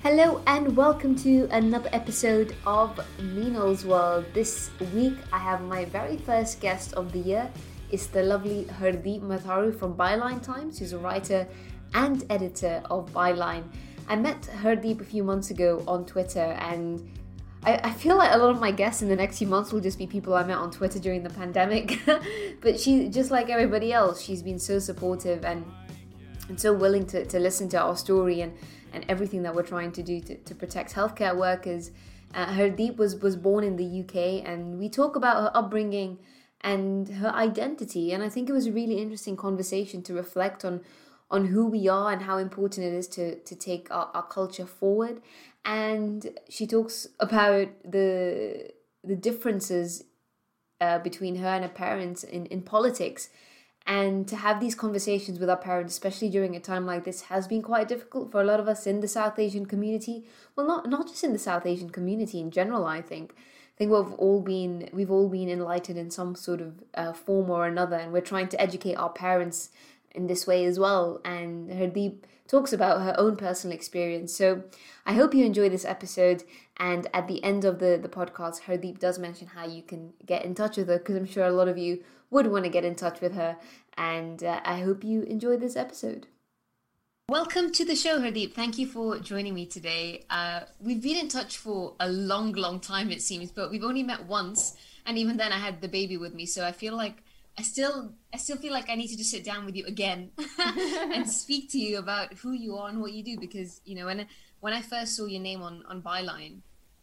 Hello and welcome to another episode of Meenal's World. This week I have my very first guest of the year. It's the lovely Hardeep Matharu from Byline Times, who's a writer and editor of Byline. I met Hardeep a few months ago on Twitter, and I feel like a lot of my guests in the next few months will just be people I met on Twitter during the pandemic. But she, just like everybody else, she's been so supportive and so willing to listen to our story and everything that we're trying to do to protect healthcare workers. Hardeep was born in the UK, and we talk about her upbringing and her identity. And I think it was a really interesting conversation to reflect on who we are and how important it is to take our culture forward. And she talks about the differences between her and her parents in politics. And to have these conversations with our parents, especially during a time like this, has been quite difficult for a lot of us in the South Asian community. Well, not just in the South Asian community in general, I think. We've all been enlightened in some sort of form or another, and we're trying to educate our parents in this way as well. And Hardeep talks about her own personal experience. So I hope you enjoy this episode. And at the end of the podcast, Hardeep does mention how you can get in touch with her, because I'm sure a lot of you would want to get in touch with her. And I hope you enjoy this episode. Welcome to the show, Hardeep. Thank you for joining me today. We've been in touch for a long, long time, it seems, but we've only met once. And even then I had the baby with me. So I feel like I still feel like I need to just sit down with you again and speak to you about who you are and what you do. Because, you know, when I first saw your name on Byline,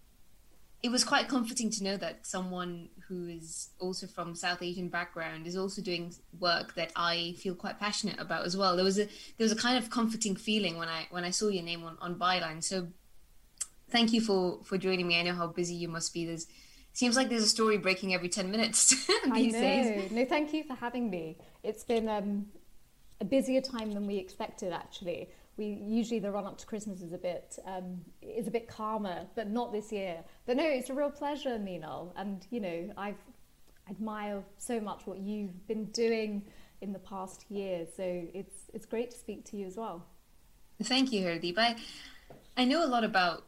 it was quite comforting to know that someone who is also from South Asian background is also doing work that I feel quite passionate about as well. There was a kind of comforting feeling when I saw your name on Byline. So thank you for joining me. I know how busy you must be. Seems like there's a story breaking every 10 minutes these days. No, thank you for having me. It's been a busier time than we expected, actually. Usually the run up to Christmas is a bit calmer, but not this year. But no, it's a real pleasure, Meenal. And, you know, I admire so much what you've been doing in the past year. So it's great to speak to you as well. Thank you, Hardeep. I know a lot about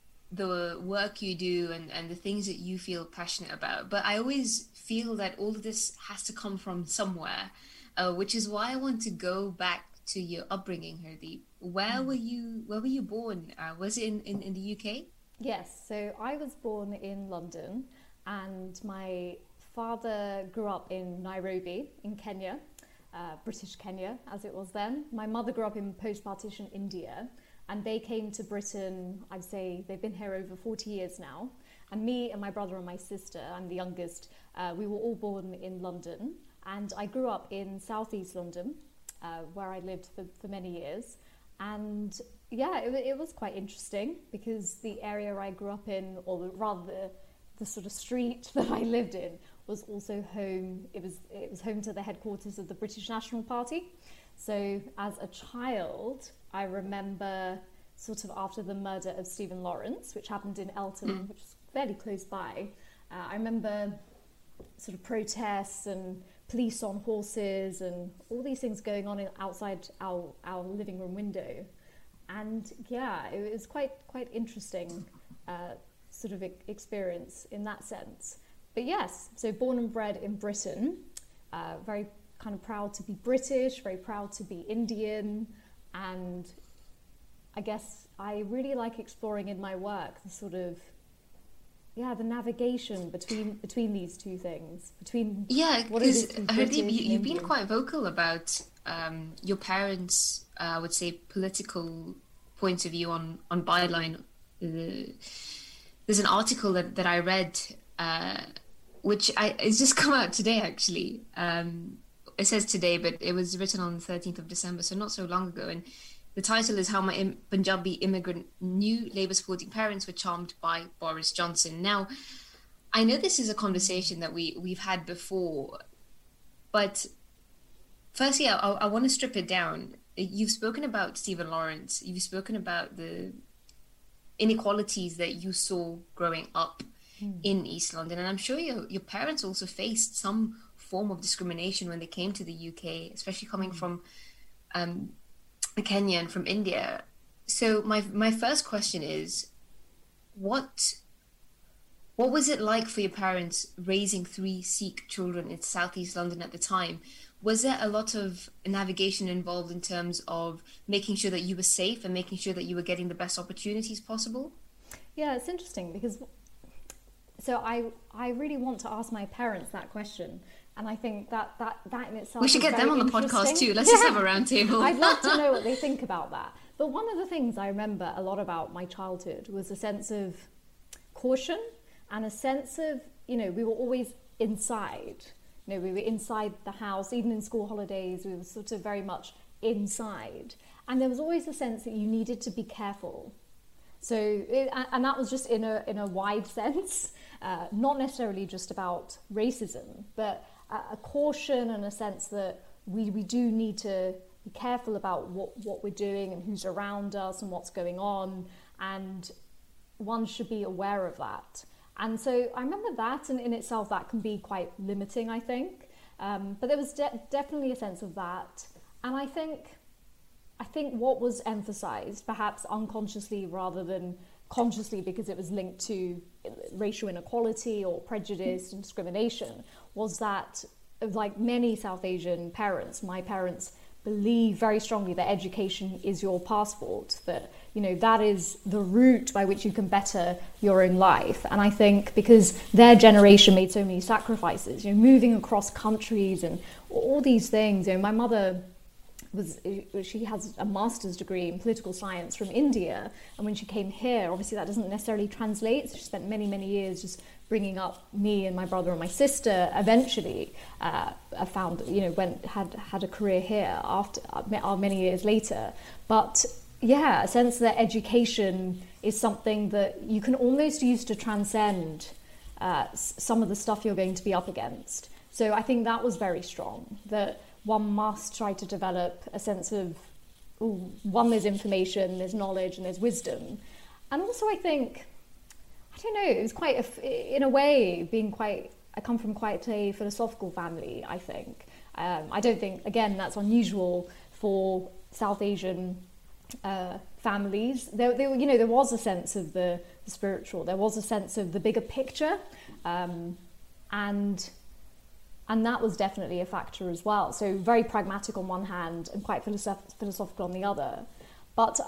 the work you do and the things that you feel passionate about, but I always feel that all of this has to come from somewhere, which is why I want to go back to your upbringing, Hardeep. Where were you born? Was it in the UK? Yes, so I was born in London, and my father grew up in Nairobi in Kenya, British Kenya as it was then. My mother grew up in post-partition India, and they came to Britain, I'd say they've been here over 40 years now. And me and my brother and my sister, I'm the youngest, we were all born in London. And I grew up in southeast London, where I lived for many years. And yeah, it was quite interesting, because the area I grew up in, or rather the sort of street that I lived in, was also home. It was home to the headquarters of the British National Party. So as a child, I remember sort of after the murder of Stephen Lawrence, which happened in Eltham, which is fairly close by, I remember sort of protests and police on horses and all these things going on outside our living room window. And yeah, it was quite interesting sort of experience in that sense. But yes, so born and bred in Britain, very kind of proud to be British, very proud to be Indian. And I guess I really like exploring in my work the sort of the navigation between these two things, between what it is to be British and you've been quite vocal about your parents' I would say political points of view on Byline. There's an article that I read which it's just come out today actually. It says today, but it was written on the 13th of December, so not so long ago. And the title is How My Punjabi Immigrant New Labour-Supporting Parents Were Charmed by Boris Johnson. Now, I know this is a conversation that we've had before, but firstly, I want to strip it down. You've spoken about Stephen Lawrence. You've spoken about the inequalities that you saw growing up in East London. And I'm sure your parents also faced some form of discrimination when they came to the UK, especially coming from Kenya and from India. So my first question is, what what was it like for your parents raising three Sikh children in Southeast London at the time? Was there a lot of navigation involved in terms of making sure that you were safe and making sure that you were getting the best opportunities possible? Yeah, it's interesting because so I really want to ask my parents that question, and I think that in itself We should is get them very on the podcast interesting. too. Let's just have a round table. I'd love to know what they think about that. But one of the things I remember a lot about my childhood was a sense of caution and a sense of, we were always inside. We were inside the house, even in school holidays, we were sort of very much inside. And there was always a sense that you needed to be careful. And that was just in a wide sense, not necessarily just about racism, but a caution and a sense that we do need to be careful about what we're doing and who's around us and what's going on, and one should be aware of that. And so I remember that, and in itself that can be quite limiting, I think. But there was definitely a sense of that. And I think what was emphasized, perhaps unconsciously rather than consciously because it was linked to racial inequality or prejudice and discrimination, was that, like many South Asian parents, my parents believe very strongly that education is your passport, that that is the route by which you can better your own life. And I think because their generation made so many sacrifices, moving across countries and all these things. My mother she has a master's degree in political science from India, and when she came here, obviously that doesn't necessarily translate. So she spent many years just bringing up me and my brother and my sister. Eventually found had a career here after many years later. But yeah, a sense that education is something that you can almost use to transcend some of the stuff you're going to be up against. So I think that was very strong, that one must try to develop a sense of, one, there's information, there's knowledge, and there's wisdom. And also I think, I don't know, it was quite, in a way, I come from quite a philosophical family, I think. I don't think, again, that's unusual for South Asian families. There was a sense of the spiritual, there was a sense of the bigger picture, and that was definitely a factor as well. So very pragmatic on one hand and quite philosophical on the other. But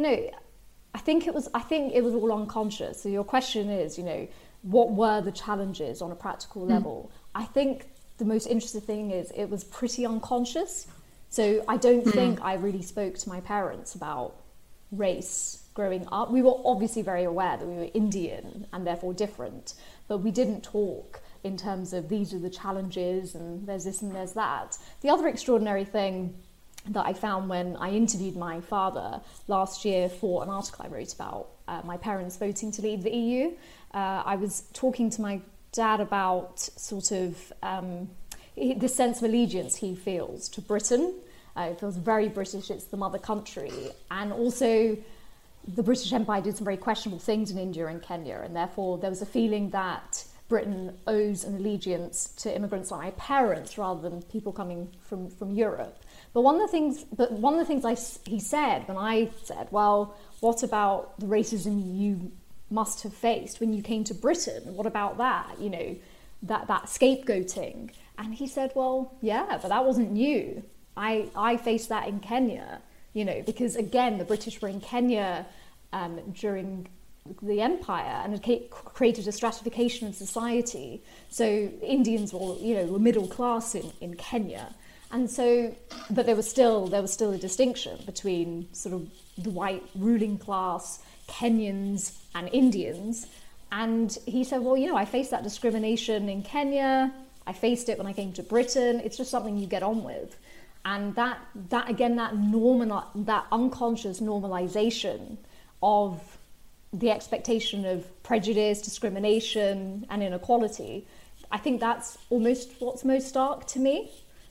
I think it was all unconscious. So your question is, what were the challenges on a practical level? I think the most interesting thing is it was pretty unconscious. So I don't think I really spoke to my parents about race growing up. We were obviously very aware that we were Indian and therefore different, but we didn't talk in terms of these are the challenges and there's this and there's that. The other extraordinary thing that I found when I interviewed my father last year for an article I wrote about my parents voting to leave the EU, I was talking to my dad about sort of the sense of allegiance he feels to Britain. He feels very British, it's the mother country. And also the British Empire did some very questionable things in India and Kenya, and therefore there was a feeling that Britain owes an allegiance to immigrants like my parents rather than people coming from Europe. But one of the things he said when I said, well, what about the racism you must have faced when you came to Britain? What about that? That scapegoating. And he said, well, yeah, but that wasn't new. I faced that in Kenya, because again, the British were in Kenya during the empire and had created a stratification of society. So Indians were middle class in Kenya. And so, but there was still a distinction between sort of the white ruling class, Kenyans and Indians. And he said, well, I faced that discrimination in Kenya. I faced it when I came to Britain. It's just something you get on with. And that again, that unconscious normalization of the expectation of prejudice, discrimination, and inequality, I think that's almost what's most stark to me.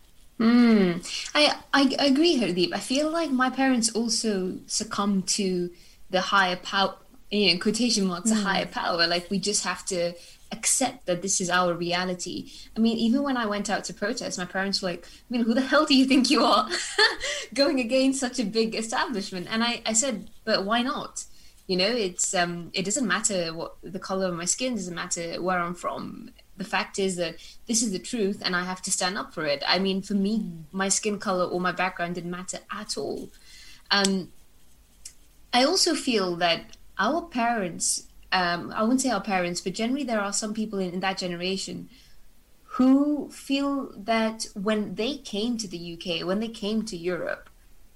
I agree, Hardeep. I feel like my parents also succumbed to the higher power, in quotation marks, the higher power. Like, we just have to accept that this is our reality. I mean, even when I went out to protest, my parents were like, I mean, who the hell do you think you are going against such a big establishment? And I said, but why not? You know, it doesn't matter what the color of my skin, doesn't matter where I'm from. The fact is that this is the truth and I have to stand up for it. I mean, for me, my skin color or my background didn't matter at all. I also feel that our parents, I wouldn't say our parents, but generally there are some people in that generation who feel that when they came to the UK, when they came to Europe,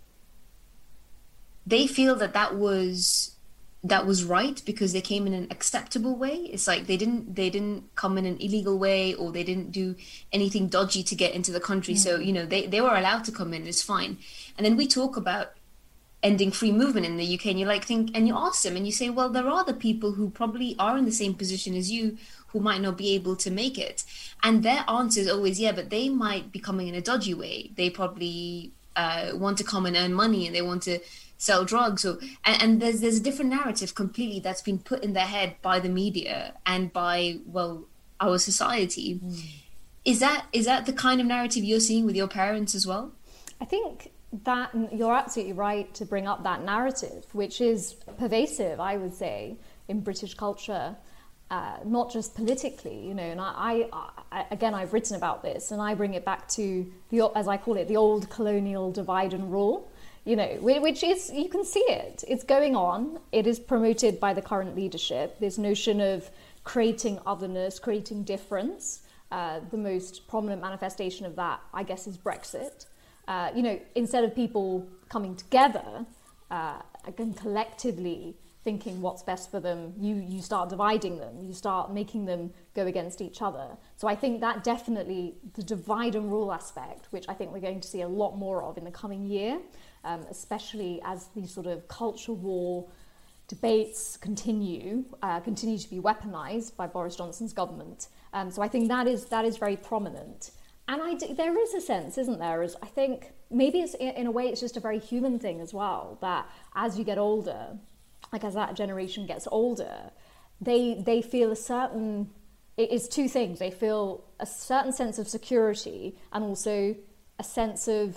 they feel that that was right because they came in an acceptable way. It's like they didn't come in an illegal way, or they didn't do anything dodgy to get into the country. So, you know, they were allowed to come in, it's fine. And then we talk about ending free movement in the UK, and you ask them and you say, well, there are the people who probably are in the same position as you who might not be able to make it. And their answer is always, yeah, but they might be coming in a dodgy way. They probably want to come and earn money, and they want to sell drugs, and there's a different narrative completely that's been put in their head by the media and by, well, our society. Is that the kind of narrative you're seeing with your parents as well? I think that you're absolutely right to bring up that narrative, which is pervasive, I would say, in British culture, not just politically, you know. And I again, I've written about this, and I bring it back to as I call it, the old colonial divide and rule. You know, which is, you can see it. It's going on. It is promoted by the current leadership. This notion of creating otherness, creating difference. The most prominent manifestation of that, I guess, is Brexit. You know, instead of people coming together and collectively thinking what's best for them, you start dividing them. You start making them go against each other. So I think that definitely, the divide and rule aspect, which I think we're going to see a lot more of in the coming year, especially as these sort of culture war debates continue to be weaponized by Boris Johnson's government. So I think that is very prominent. And there is a sense, isn't there, as I think maybe it's in a way it's just a very human thing as well, that as you get older, like as that generation gets older, they feel a certain, it is two things. They feel a certain sense of security and also a sense of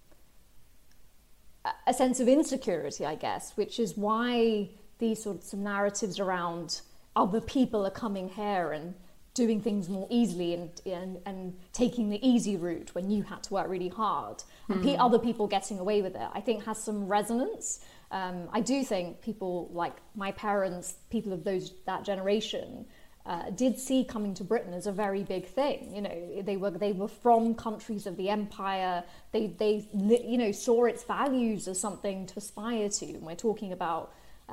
insecurity, I guess, which is why these sorts of narratives around other people are coming here and doing things more easily and taking the easy route when you had to work really hard, and other people getting away with it, I think has some resonance. I do think people like my parents, people of that generation, did see coming to Britain as a very big thing. You know, they were from countries of the empire. They you know, saw its values as something to aspire to. And we're talking about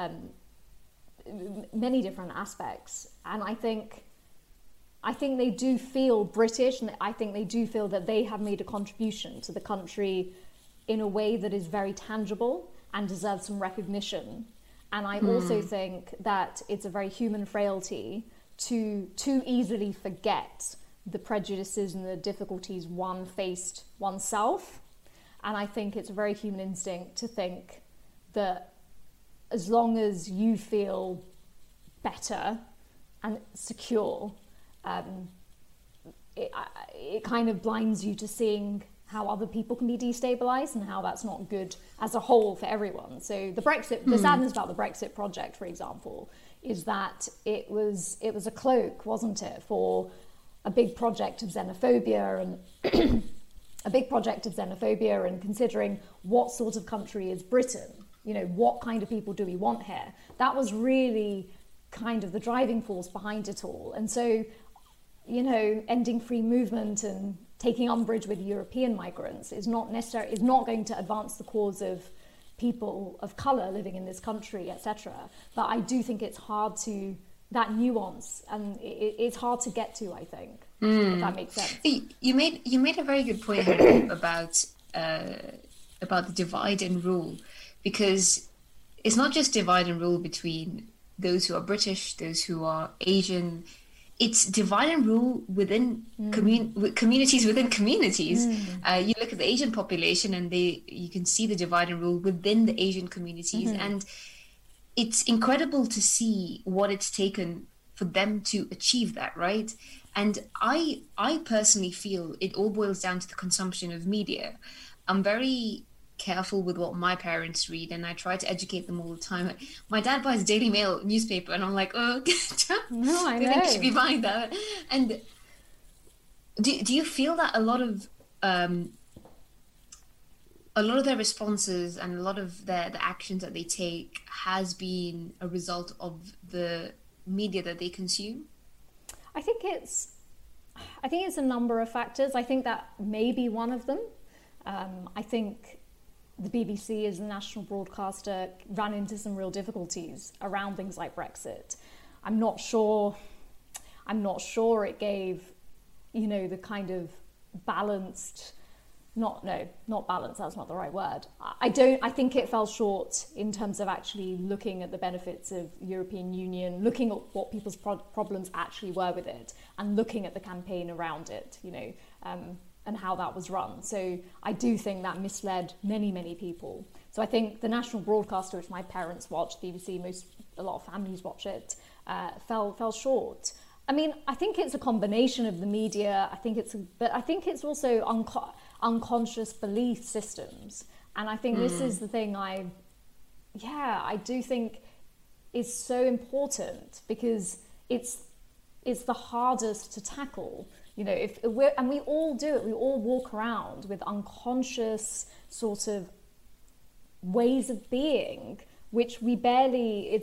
many different aspects. And I think they do feel British, and I think they do feel that they have made a contribution to the country in a way that is very tangible and deserves some recognition. And I also think that it's a very human frailty to too easily forget the prejudices and the difficulties one faced oneself. And I think it's a very human instinct to think that as long as you feel better and secure, it kind of blinds you to seeing how other people can be destabilized and how that's not good as a whole for everyone. So the sadness about the Brexit project, for example, is that it was a cloak, wasn't it, for a big project of xenophobia and and considering what sort of country is Britain, you know, what kind of people do we want here? That was really kind of the driving force behind it all. And so, you know, ending free movement and taking umbrage with European migrants is not going to advance the cause of people of colour living in this country, etc. But I do think it's hard to, that nuance, and it's hard to get to, I think, if that makes sense. You made a very good point here about the divide and rule, because it's not just divide and rule between those who are British, those who are Asian. It's divide and rule within communities within communities. You look at the Asian population, and you can see the divide and rule within the Asian communities, and it's incredible to see what it's taken for them to achieve that, right? And I personally feel it all boils down to the consumption of media. I'm very careful with what my parents read, and I try to educate them all the time. My dad buys Daily Mail newspaper, and I'm like, oh, no, I do you know. think you should be buying that? And do you feel that a lot of their responses and a lot of the actions that they take has been a result of the media that they consume? I think it's a number of factors. I think that may be one of them. I think the BBC as a national broadcaster ran into some real difficulties around things like Brexit. I'm not sure it gave, the kind of balanced, not balanced, that's not the right word. I think it fell short in terms of actually looking at the benefits of European Union, looking at what people's problems actually were with it, and looking at the campaign around it, and how that was run. So I do think that misled many, many people. So I think the national broadcaster, which my parents watch, BBC, a lot of families watch it, fell short. I mean, I think it's a combination of the media. But I think it's also unconscious belief systems. And I think this is the thing I do think is so important, because it's the hardest to tackle. We all do it. We all walk around with unconscious sort of ways of being, which we barely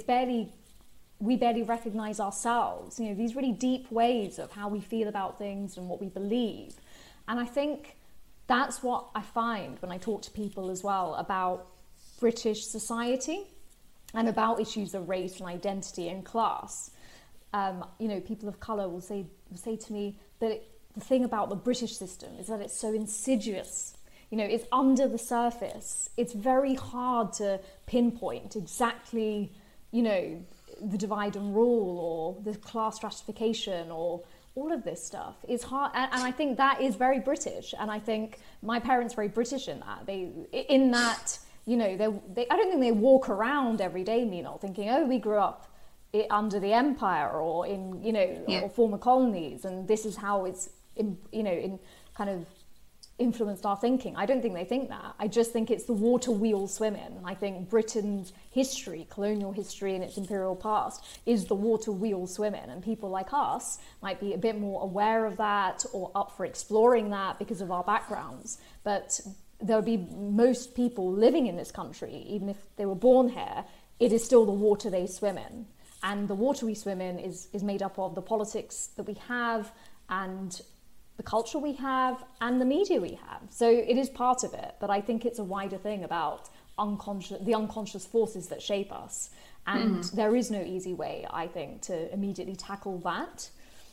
recognize ourselves. These really deep ways of how we feel about things and what we believe. And I think that's what I find when I talk to people as well about British society and about issues of race and identity and class. People of colour will say to me that the thing about the British system is that it's so insidious. It's under the surface. It's very hard to pinpoint exactly, the divide and rule or the class stratification or all of this stuff. It's hard, and I think that is very British. And I think my parents are very British in that. I don't think they walk around every day, thinking, oh, we grew up under the empire or in or former colonies, and this is how it's in kind of influenced our thinking. I don't think they think that. I just think it's the water we all swim in. And I think Britain's history, colonial history and its imperial past, is the water we all swim in, and people like us might be a bit more aware of that or up for exploring that because of our backgrounds. But there would be most people living in this country, even if they were born here, it is still the water they swim in. And the water we swim in is made up of the politics that we have and the culture we have and the media we have. So it is part of it, but I think it's a wider thing about the unconscious forces that shape us. And there is no easy way, I think, to immediately tackle that.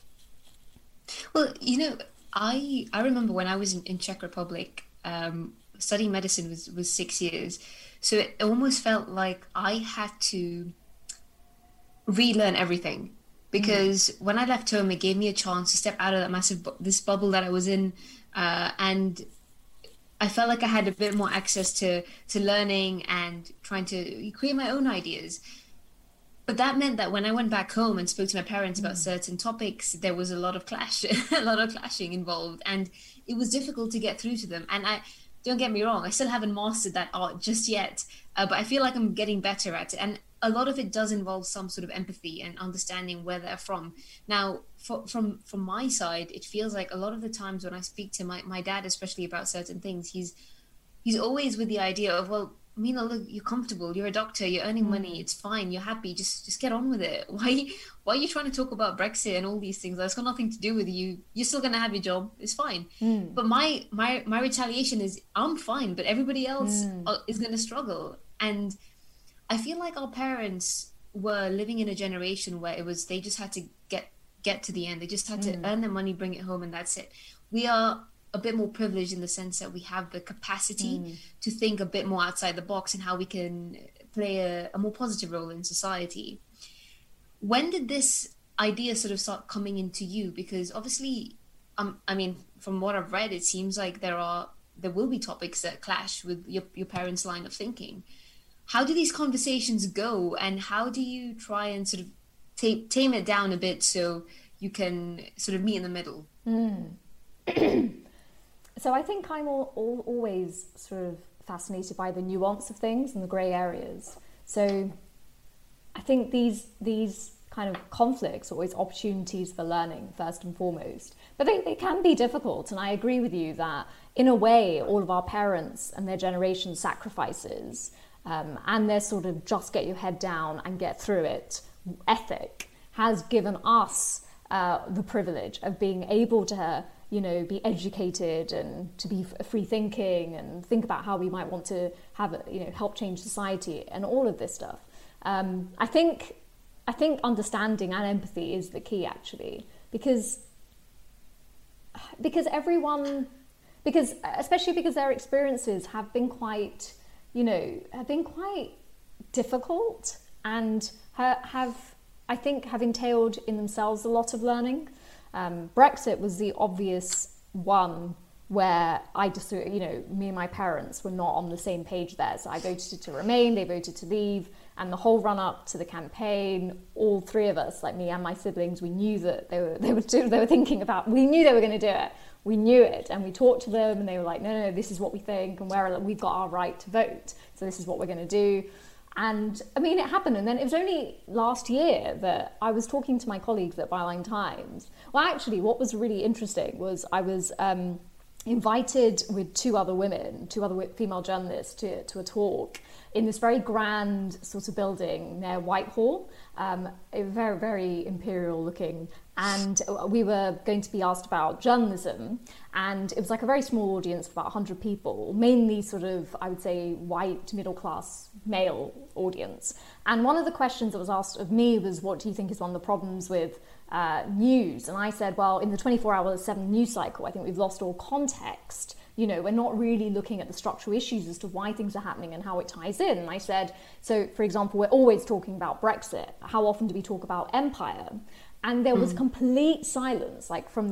Well, I remember when I was in Czech Republic, studying medicine was 6 years. So it almost felt like I had to relearn everything, because when I left home, it gave me a chance to step out of that massive this bubble that I was in, and I felt like I had a bit more access to learning and trying to create my own ideas. But that meant that when I went back home and spoke to my parents about certain topics, there was a lot of clashing involved, and it was difficult to get through to them. And don't get me wrong, I still haven't mastered that art just yet, but I feel like I'm getting better at it. And a lot of it does involve some sort of empathy and understanding where they're from. Now, from my side, it feels like a lot of the times when I speak to my dad, especially about certain things, he's always with the idea of, well, Mina, look, you're comfortable, you're a doctor, you're earning money, it's fine, you're happy, just get on with it. Why are you trying to talk about Brexit and all these things? That's got nothing to do with you. You're still going to have your job, it's fine. But my retaliation is, I'm fine, but everybody else is going to struggle. And I feel like our parents were living in a generation where they just had to get to the end. They just had to earn their money, bring it home, and that's it. We are a bit more privileged in the sense that we have the capacity to think a bit more outside the box and how we can play a more positive role in society. When did this idea sort of start coming into you? Because obviously, I mean, from what I've read, it seems like there will be topics that clash with your parents' line of thinking. How do these conversations go, and how do you try and sort of tame it down a bit so you can sort of meet in the middle. So I think I'm always sort of fascinated by the nuance of things and the grey areas. So I think these kind of conflicts are always opportunities for learning, first and foremost. But they can be difficult, and I agree with you that, in a way, all of our parents and their generation sacrifices and their sort of just get your head down and get through it ethic has given us the privilege of being able to, be educated and to be free thinking and think about how we might want to have, help change society and all of this stuff. I think understanding and empathy is the key, actually, because especially because their experiences have been quite difficult and have entailed in themselves a lot of learning. Brexit was the obvious one where I just, me and my parents were not on the same page there. So I voted to remain, they voted to leave, and the whole run up to the campaign, all three of us, like me and my siblings, we knew that they were thinking about, we knew they were going to do it. We knew it, and we talked to them, and they were like, no, this is what we think, and we've got our right to vote, so this is what we're going to do. And I mean, it happened. And then it was only last year that I was talking to my colleagues at Byline Times. Well, actually, what was really interesting was I was invited with two other female journalists to a talk in this very grand sort of building near Whitehall, very, very imperial looking. And we were going to be asked about journalism, and it was like a very small audience of about 100 people, mainly sort of, I would say, white, middle-class, male audience. And one of the questions that was asked of me was, what do you think is one of the problems with news? And I said, well, in the 24/7 news cycle, I think we've lost all context. We're not really looking at the structural issues as to why things are happening and how it ties in. And I said, so for example, we're always talking about Brexit. How often do we talk about empire? And there was complete silence,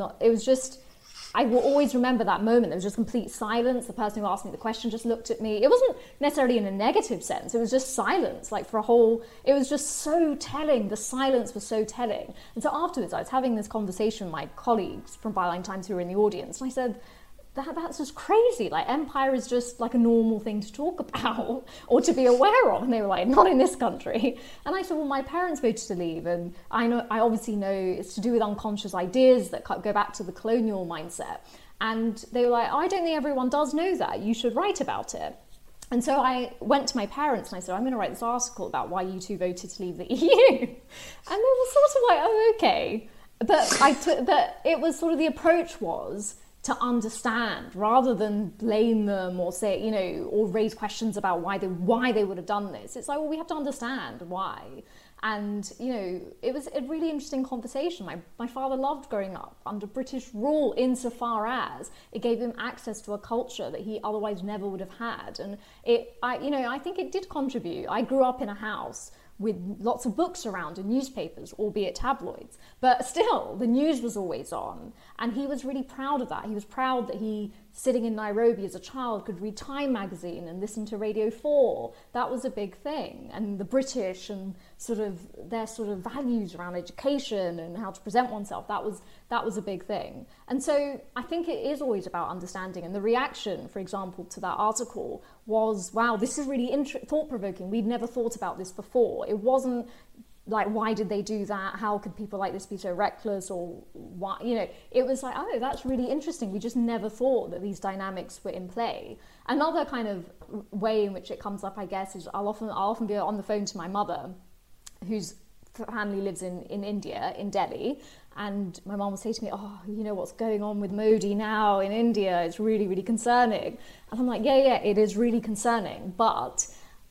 I will always remember that moment. There was just complete silence. The person who asked me the question just looked at me. It wasn't necessarily in a negative sense. It was just silence, it was just so telling. The silence was so telling. And so afterwards, I was having this conversation with my colleagues from Byline Times who were in the audience. And I said, that's just crazy. Like, empire is just like a normal thing to talk about or to be aware of. And they were like, not in this country. And I said, well, my parents voted to leave. And I obviously know it's to do with unconscious ideas that go back to the colonial mindset. And they were like, I don't think everyone does know that. You should write about it. And so I went to my parents and I said, I'm going to write this article about why you two voted to leave the EU. And they were sort of like, oh, okay. But it was sort of, the approach was to understand rather than blame them or say, or raise questions about why they would have done this. It's like, well, we have to understand why. And, it was a really interesting conversation. My father loved growing up under British rule insofar as it gave him access to a culture that he otherwise never would have had. And I think it did contribute. I grew up in a house with lots of books around and newspapers, albeit tabloids. But still, the news was always on. And he was really proud of that. He was proud that he, sitting in Nairobi as a child, could read Time magazine and listen to Radio 4. That was a big thing. And the British and their values around education and how to present oneself, that was a big thing. And so I think it is always about understanding. And the reaction, for example, to that article was, wow, this is really thought-provoking. We'd never thought about this before. It wasn't like, why did they do that? How could people like this be so reckless? Or why, it was like, oh, that's really interesting. We just never thought that these dynamics were in play. Another kind of way in which it comes up, I guess, is I'll often be on the phone to my mother, whose family lives in India, in Delhi. And my mom would say to me, oh, what's going on with Modi now in India? It's really, really concerning. And I'm like, yeah, it is really concerning. But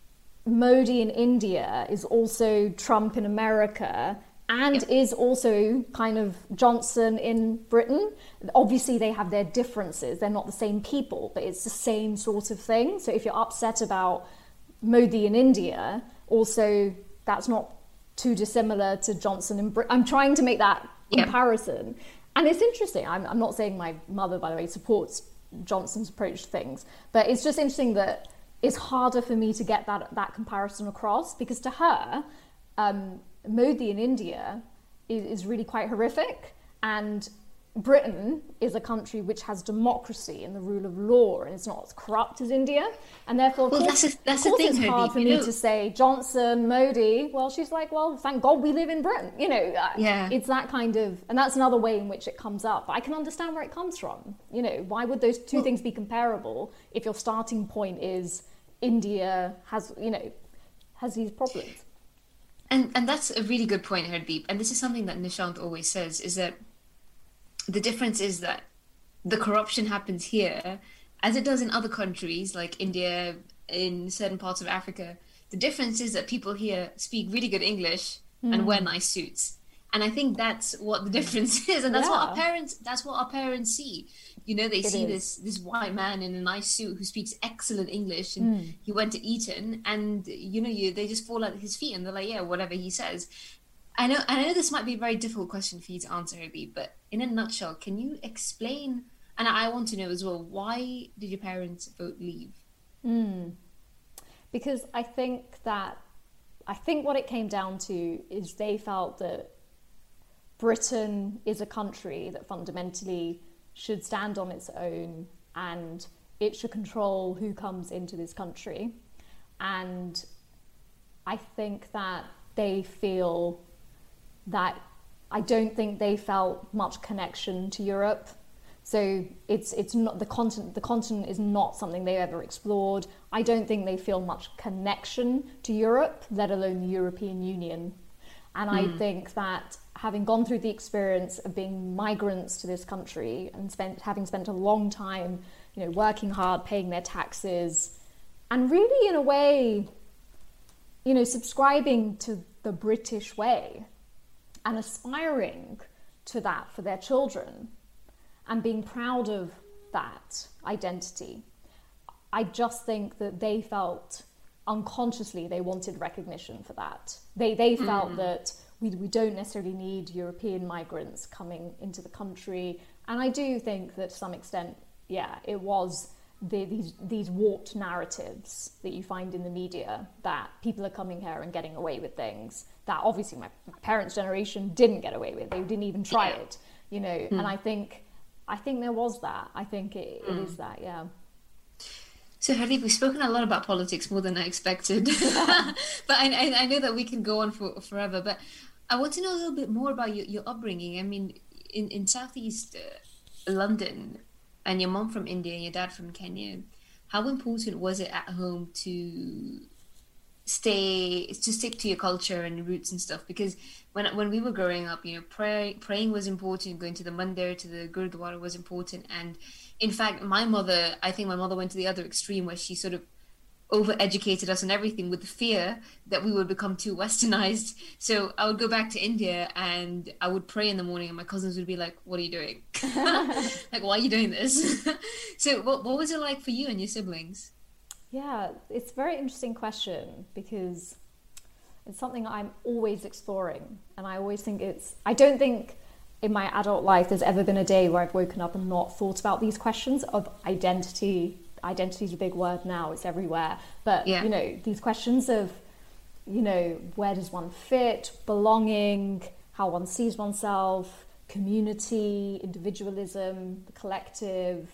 Modi in India is also Trump in America and is also kind of Johnson in Britain. Obviously, they have their differences. They're not the same people, but it's the same sort of thing. So if you're upset about Modi in India, also that's not too dissimilar to Johnson in Britain. I'm trying to make that comparison. And it's interesting. I'm not saying my mother, by the way, supports Johnson's approach to things, but it's just interesting that it's harder for me to get that comparison across, because to her, Modi in India is really quite horrific, and Britain is a country which has democracy and the rule of law and it's not as corrupt as India. And therefore, of course it's hard for me to say Johnson, Modi. Well, she's like, well, thank God we live in Britain. It's that kind of, and that's another way in which it comes up. But I can understand where it comes from. Why would those two things be comparable if your starting point is India has these problems? And that's a really good point, Hardeep. And this is something that Nishant always says, is that the difference is that the corruption happens here, as it does in other countries like India, in certain parts of Africa. The difference is that people here speak really good English and wear nice suits. And I think that's what the difference is. And that's what our parents see. They see this white man in a nice suit who speaks excellent English, and he went to Eton, and they just fall at his feet and they're like, yeah, whatever he says. I know this might be a very difficult question for you to answer, Hardeep, but in a nutshell, can you explain, and I want to know as well, why did your parents vote leave? Because I think what it came down to is they felt that Britain is a country that fundamentally should stand on its own and it should control who comes into this country. And I think that they feel that I don't think they felt much connection to Europe. So it's not the continent is not something they ever explored. I don't think they feel much connection to Europe, let alone the European Union. And I think that having gone through the experience of being migrants to this country and having spent a long time, working hard, paying their taxes, and really in a way, subscribing to the British way and aspiring to that for their children and being proud of that identity. I just think that they felt unconsciously they wanted recognition for that. They felt that we don't necessarily need European migrants coming into the country. And I do think that to some extent, it was these warped narratives that you find in the media that people are coming here and getting away with things that obviously my parents' generation didn't get away with. They didn't even try it, and I think there was that. I think it is that, So Hardeep, we've spoken a lot about politics, more than I expected. But I know that we can go on forever, but I want to know a little bit more about your upbringing. I mean, in Southeast London, and your mom from India and your dad from Kenya, how important was it at home to stick to your culture and roots and stuff? Because when we were growing up, praying was important, going to the mandir, to the gurdwara was important. And in fact, I think my mother went to the other extreme where she sort of over-educated us on everything with the fear that we would become too westernized. So I would go back to India and I would pray in the morning and my cousins would be like, what are you doing? Like, why are you doing this? So what was it like for you and your siblings? Yeah, it's a very interesting question because it's something I'm always exploring. And I always think I don't think in my adult life there's ever been a day where I've woken up and not thought about these questions of identity. Identity is a big word now, it's everywhere. But, these questions of, where does one fit, belonging, how one sees oneself, community, individualism, the collective,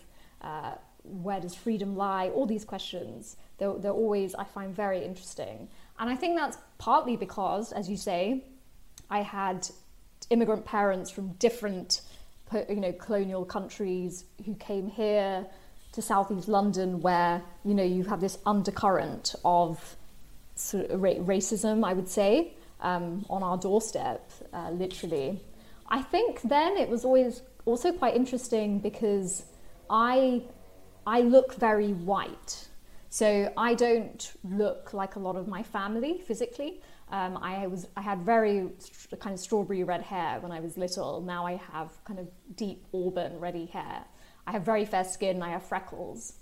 where does freedom lie, all these questions, they're always, I find, very interesting. And I think that's partly because, as you say, I had immigrant parents from different, colonial countries who came here to Southeast London, where you have this undercurrent of sort of racism, I would say, on our doorstep, literally. I think then it was always also quite interesting because I look very white, so I don't look like a lot of my family physically. I had very kind of strawberry red hair when I was little. Now I have kind of deep auburn reddy hair. I have very fair skin, I have freckles.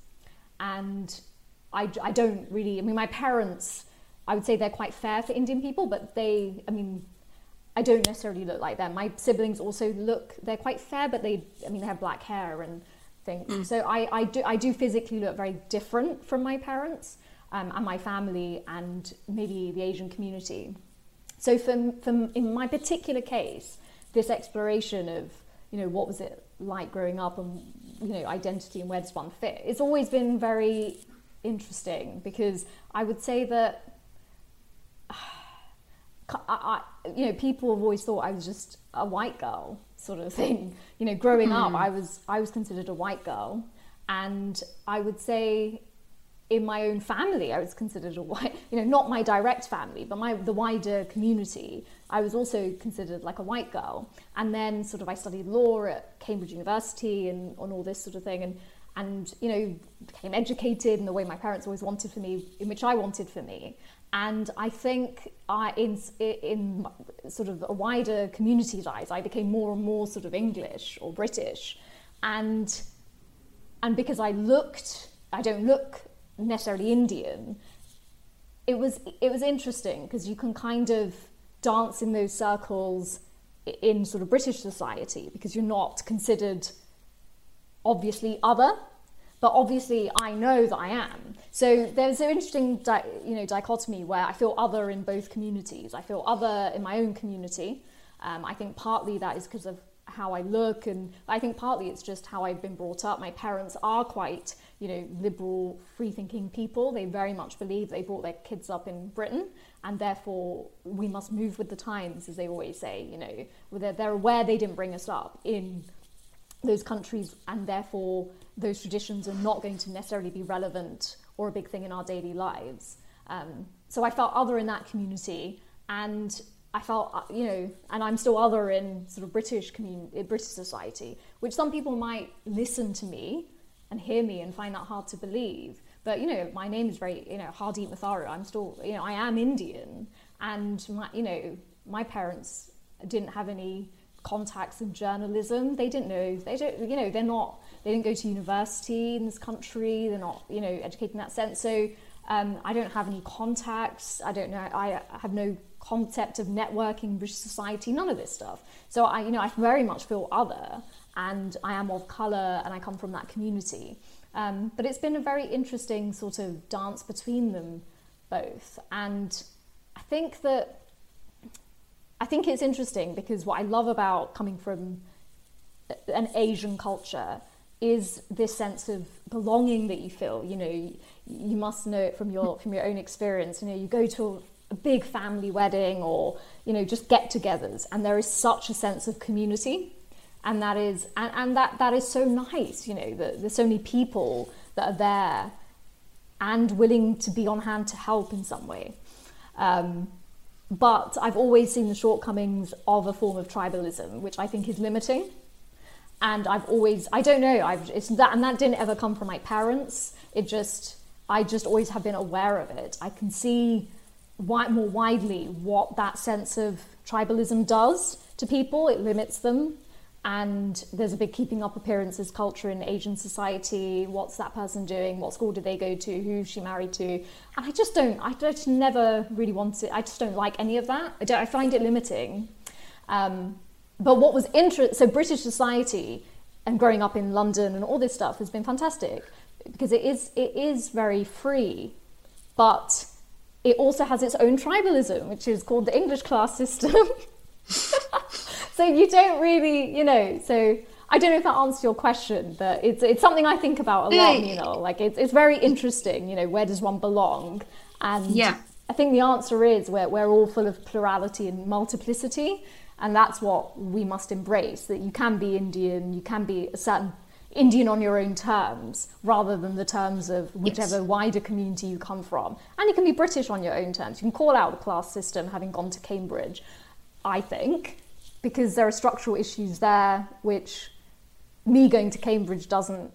And I don't really, my parents, I would say they're quite fair for Indian people, but I don't necessarily look like them. My siblings also they're quite fair, but they have black hair and things. So I do physically look very different from my parents and my family and maybe the Asian community. So for in my particular case, this exploration of, what was it like growing up and, identity and where does one fit, it's always been very interesting, because I would say that people have always thought I was just a white girl sort of thing. Growing up, I was considered a white girl, and I would say in my own family, I was considered a white, not my direct family, but the wider community, I was also considered like a white girl. And then sort of I studied law at Cambridge University and on all this sort of thing, and became educated in the way my parents always wanted for me, in which I wanted for me. And I think in sort of a wider community's eyes, I became more and more sort of English or British. And because I don't look necessarily Indian, it was interesting, because you can kind of dance in those circles in sort of British society, because you're not considered obviously other, but obviously I know that I am. So there's an interesting dichotomy where I feel other in both communities. I feel other in my own community. I think partly that is because of how I look, and I think partly it's just how I've been brought up. My parents are quite, liberal, free-thinking people. They very much believe they brought their kids up in Britain, and therefore we must move with the times, as they always say. They're aware they didn't bring us up in those countries, and therefore those traditions are not going to necessarily be relevant or a big thing in our daily lives. So I felt other in that community, and I felt, and I'm still other in sort of British society, which some people might listen to me and hear me and find that hard to believe. But, my name is very, Hardeep Matharu. I'm still, I am Indian, and my parents didn't have any contacts in journalism. They didn't know, they didn't go to university in this country. They're not, educated in that sense. So I don't have any contacts. I have no concept of networking in British society, none of this stuff. So I very much feel other, and I am of colour, and I come from that community. But it's been a very interesting sort of dance between them both. And I think it's interesting, because what I love about coming from an Asian culture is this sense of belonging that you feel. You must know it from your own experience. You go to a big family wedding, or just get-togethers, and there is such a sense of community, and that is so nice. That there's so many people that are there and willing to be on hand to help in some way. But I've always seen the shortcomings of a form of tribalism, which I think is limiting. And that didn't ever come from my parents. I just always have been aware of it. I can see more widely what that sense of tribalism does to people. It limits them. And there's a big keeping up appearances culture in Asian society. What's that person doing? What school did they go to? Who's she married to? And I just never really want it. I just don't like any of that. I find it limiting. But what was so British society and growing up in London and all this stuff has been fantastic, because it is very free, but it also has its own tribalism, which is called the English class system. So you don't really, so I don't know if that answers your question, but it's something I think about a lot, like it's very interesting, where does one belong? And yeah. I think the answer is we're all full of plurality and multiplicity, and that's what we must embrace, that you can be Indian, you can be a certain Indian on your own terms, rather than the terms of whichever wider community you come from. And you can be British on your own terms. You can call out the class system, having gone to Cambridge, I think, because there are structural issues there, which me going to Cambridge doesn't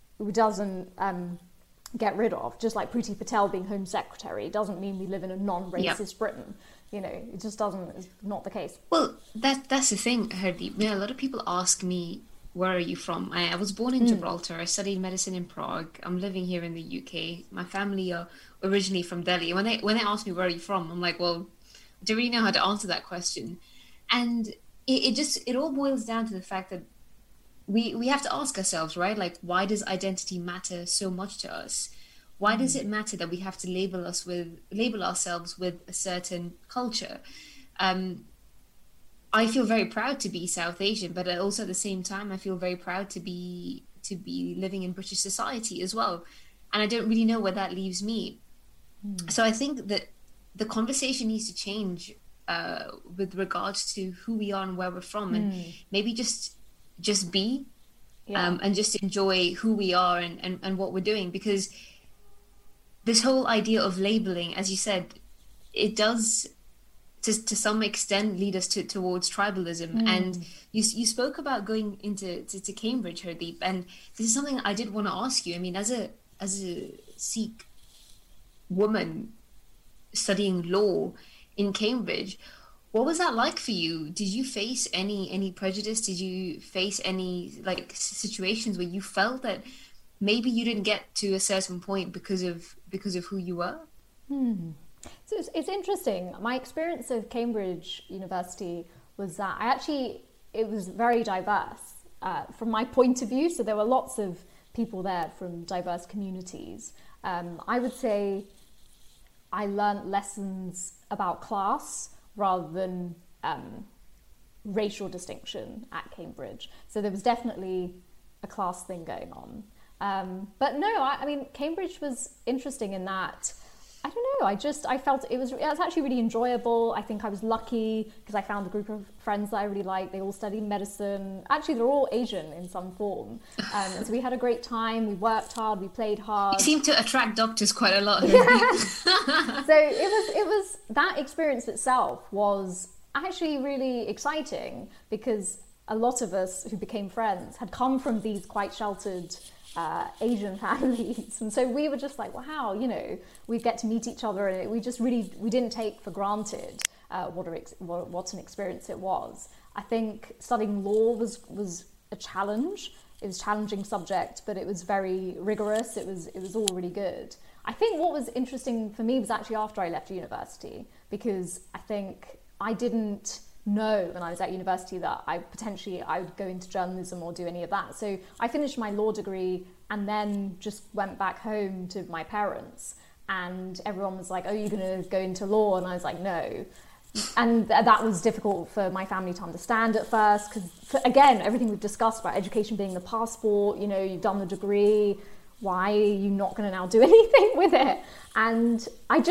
get rid of. Just like Priti Patel being Home Secretary doesn't mean we live in a non-racist Britain. It just doesn't, it's not the case. Well, that's the thing, Hardeep. A lot of people ask me, where are you from? I was born in Gibraltar. I studied medicine in Prague. I'm living here in the UK. My family are originally from Delhi. When they ask me, where are you from? I'm like, well, I don't really know how to answer that question. And it all boils down to the fact that we have to ask ourselves, right? Like, why does identity matter so much to us? Why does it matter that we have to label ourselves with a certain culture? I feel very proud to be South Asian, but also at the same time, I feel very proud to be living in British society as well. And I don't really know where that leaves me. So I think that the conversation needs to change with regards to who we are and where we're from, and maybe just be and just enjoy who we are and what we're doing, because this whole idea of labeling, as you said, it does to some extent lead us towards tribalism. And you spoke about going to Cambridge, Hardeep, and this is something I did want to ask you. I mean, as a Sikh woman studying law in Cambridge, what was that like for you? Did you face any prejudice? Did you face any like situations where you felt that maybe you didn't get to a certain point because of who you were? So it's interesting. My experience of Cambridge University was that it was very diverse from my point of view. So there were lots of people there from diverse communities. I would say I learned lessons about class rather than racial distinction at Cambridge. So there was definitely a class thing going on. But no, I mean, Cambridge was interesting in that, I don't know, I felt it was actually really enjoyable. I think I was lucky because I found a group of friends that I really liked. They all studied medicine. Actually, they're all Asian in some form. And so we had a great time. We worked hard. We played hard. You seem to attract doctors quite a lot. Yeah. So it was that experience itself was actually really exciting, because a lot of us who became friends had come from these quite sheltered Asian families, and so we were just like, wow, you know, we get to meet each other, and we didn't take for granted what an experience it was. I think studying law was a challenge. It was a challenging subject, but it was very rigorous. It was all really good. I think what was interesting for me was actually after I left university, because I think I didn't know when I was at university that I would go into journalism or do any of that. So I finished my law degree and then just went back home to my parents, and everyone was like, oh, you're going to go into law? And I was like, no. And that was difficult for my family to understand at first, because again, everything we've discussed about education being the passport, you know, you've done the degree, why are you not going to now do anything with it? And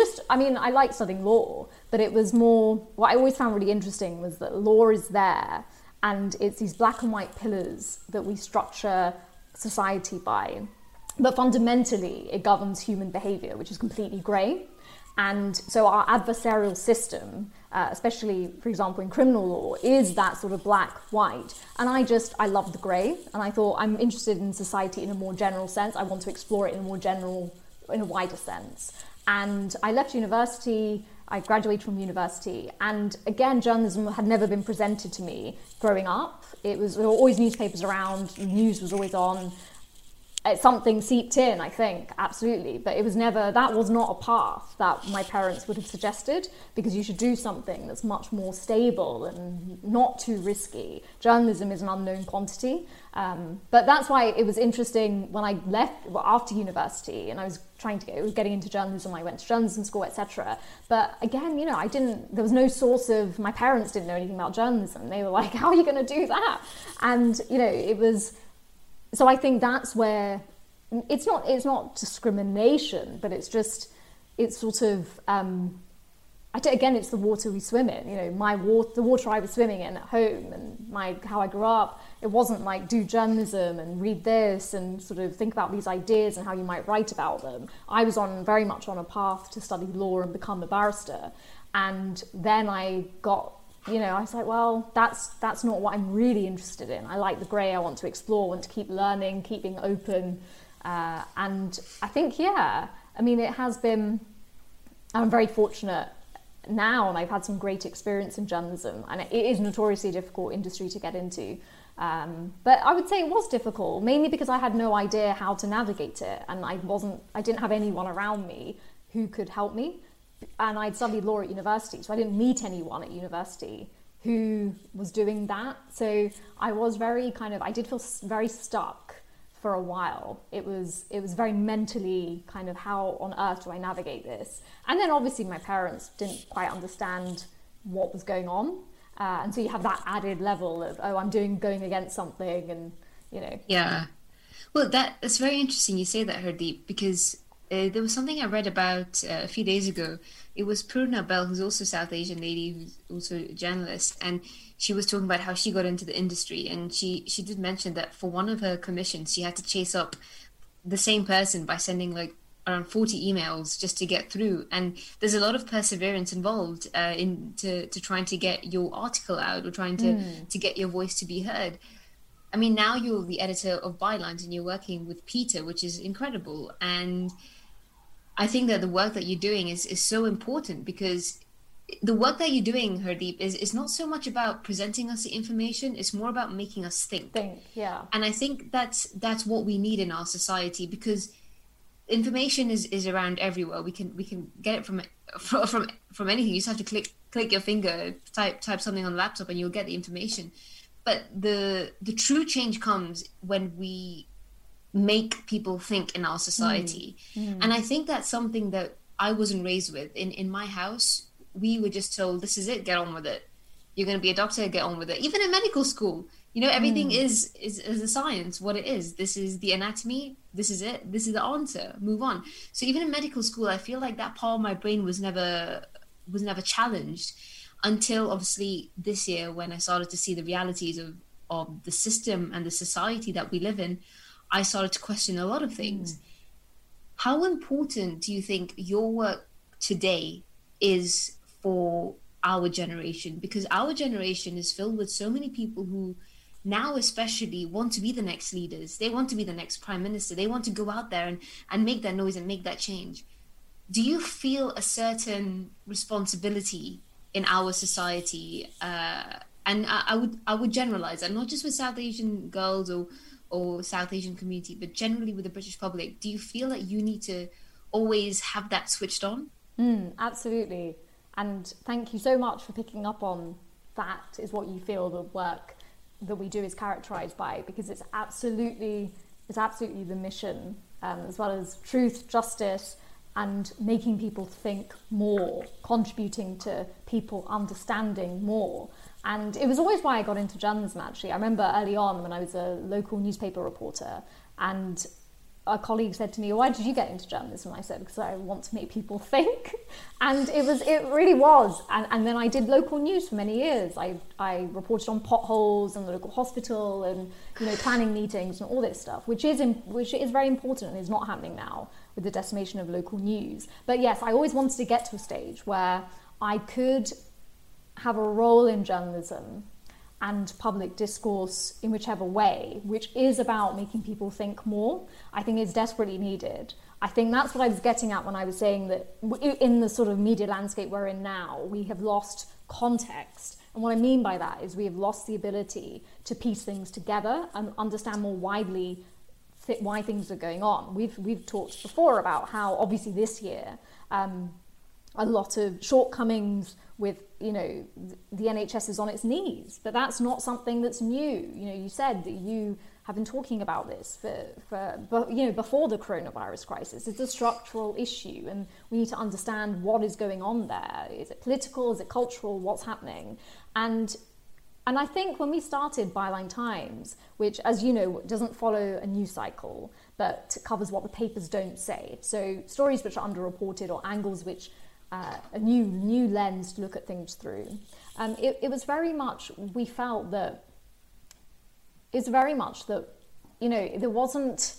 I like studying law, but it was more, what I always found really interesting was that law is there, and it's these black and white pillars that we structure society by. But fundamentally, it governs human behavior, which is completely grey. And so our adversarial system, especially, for example, in criminal law, is that sort of black-white. And I love the grey, and I thought, I'm interested in society in a more general sense. I want to explore it in a wider sense. And I left university, I graduated from university, and again, journalism had never been presented to me growing up. There were always newspapers around, the news was always on. Something seeped in, I think, absolutely. But that was not a path that my parents would have suggested, because you should do something that's much more stable and not too risky. Journalism is an unknown quantity. But that's why it was interesting when I left after university, and I was getting into journalism. I went to journalism school, etc. But again, you know, there was no source of, my parents didn't know anything about journalism. They were like, how are you going to do that? And, you know, it was, so I think that's where it's not discrimination, but it's sort of, again, it's the water we swim in. You know, the water I was swimming in at home, and how I grew up, it wasn't like do journalism and read this and sort of think about these ideas and how you might write about them. I was very much on a path to study law and become a barrister. And then I got, you know, I was like, well, that's not what I'm really interested in. I like the grey. I want to explore, want to keep learning, keep being open. And I think, yeah, I mean, it has been, I'm very fortunate now, and I've had some great experience in journalism, and it is a notoriously difficult industry to get into. But I would say it was difficult, mainly because I had no idea how to navigate it, and I didn't have anyone around me who could help me. And I'd studied law at university, so I didn't meet anyone at university who was doing that. So I was I did feel very stuck for a while. It was very mentally kind of, how on earth do I navigate this? And then obviously my parents didn't quite understand what was going on. And so you have that added level of, oh, I'm going against something, and, you know. Yeah. Well, that's very interesting you say that, Hardeep, because there was something I read about a few days ago. It was Purna Bell, who's also a South Asian lady, who's also a journalist, and she was talking about how she got into the industry, and she did mention that for one of her commissions, she had to chase up the same person by sending like around 40 emails just to get through. And there's a lot of perseverance involved to trying to get your article out, or trying to get your voice to be heard. I mean, now you're the editor of Bylines and you're working with Peter, which is incredible. And I think that the work that you're doing is so important, because the work that you're doing, Hardeep, is not so much about presenting us the information. It's more about making us think. Yeah. And I think that's what we need in our society, because information is around everywhere. We can get it from anything. You just have to click your finger, type something on the laptop, and you'll get the information. But the true change comes when we make people think in our society. And I think that's something that I wasn't raised with. In my house, we were just told, this is it, get on with it. You're going to be a doctor, get on with it. Even in medical school, you know, everything is a science, what it is. This is the anatomy, this is it, this is the answer, move on. So even in medical school, I feel like that part of my brain was never challenged, until obviously this year, when I started to see the realities of the system and the society that we live in. I started to question a lot of things. How important do you think your work today is for our generation? Because our generation is filled with so many people who now especially want to be the next leaders. They want to be the next prime minister. They want to go out there and make that noise and make that change. Do you feel a certain responsibility in our society? And I would generalize that, not just with South Asian girls or South Asian community, but generally with the British public. Do you feel that you need to always have that switched on? Absolutely. And thank you so much for picking up on that, is what you feel the work that we do is characterized by, because it's absolutely the mission, as well as truth, justice, and making people think more, contributing to people understanding more. And it was always why I got into journalism, actually. I remember early on when I was a local newspaper reporter, and a colleague said to me, why did you get into journalism? I said, because I want to make people think. And it really was. And then I did local news for many years. I reported on potholes and the local hospital, and, you know, planning meetings and all this stuff, which is very important and is not happening now with the decimation of local news. But yes, I always wanted to get to a stage where I could have a role in journalism and public discourse in whichever way, which is about making people think more. I think it's desperately needed. I think that's what I was getting at when I was saying that in the sort of media landscape we're in now, we have lost context. And what I mean by that is we have lost the ability to piece things together and understand more widely why things are going on. We've talked before about how obviously this year a lot of shortcomings with, you know, the NHS is on its knees, but that's not something that's new. You know, you said that you have been talking about this for you know, before the coronavirus crisis. It's a structural issue, and we need to understand what is going on there. Is it political? Is it cultural? What's happening? And I think when we started Byline Times, which, as you know, doesn't follow a news cycle, but covers what the papers don't say. So stories which are underreported, or angles which a new lens to look at things through. It was very much, we felt that, it's very much that, you know, there wasn't,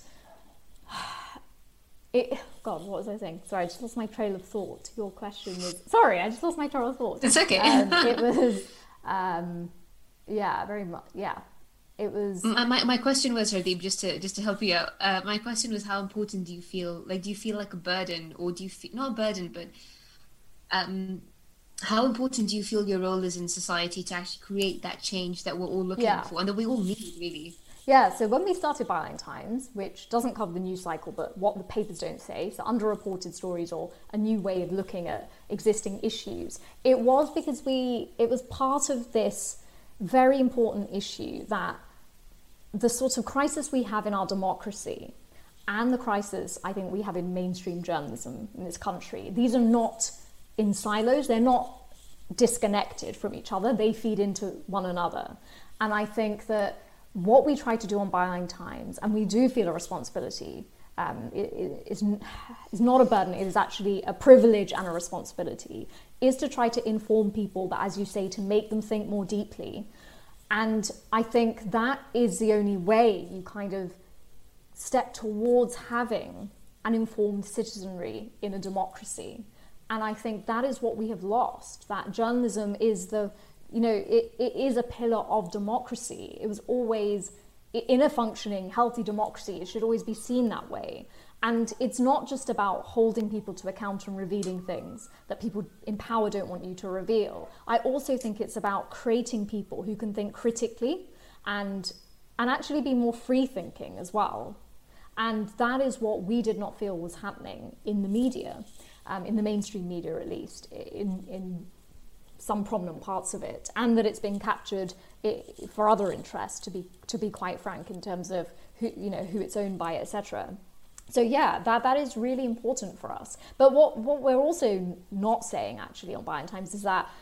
God, what was I saying? Sorry, I just lost my trail of thought. Your question was, sorry, I just lost my trail of thought. It's okay. It was, yeah, very much, yeah. It was... My question was, Hardeep, just to help you out, my question was, how important do you feel? Like, do you feel like a burden, or do you feel, not a burden, but how important do you feel your role is in society to actually create that change that we're all looking for and that we all need, really? Yeah, so when we started Byline Times, which doesn't cover the news cycle, but what the papers don't say, so underreported stories or a new way of looking at existing issues, it was because it was part of this very important issue that the sort of crisis we have in our democracy and the crisis I think we have in mainstream journalism in this country, these are not in silos. They're not disconnected from each other. They feed into one another. And I think that what we try to do on Byline Times, and we do feel a responsibility, is not a burden, it is actually a privilege and a responsibility, is to try to inform people, but as you say, to make them think more deeply. And I think that is the only way you kind of step towards having an informed citizenry in a democracy. And I think that is what we have lost, that journalism is it is a pillar of democracy. It was always, in a functioning, healthy democracy, it should always be seen that way. And it's not just about holding people to account and revealing things that people in power don't want you to reveal. I also think it's about creating people who can think critically and actually be more free thinking as well. And that is what we did not feel was happening in the media, in the mainstream media at least, in some prominent parts of it, and that it's been captured for other interests, to be quite frank, in terms of who it's owned by, etc. So yeah, that is really important for us. But what we're also not saying actually on Byline Times is that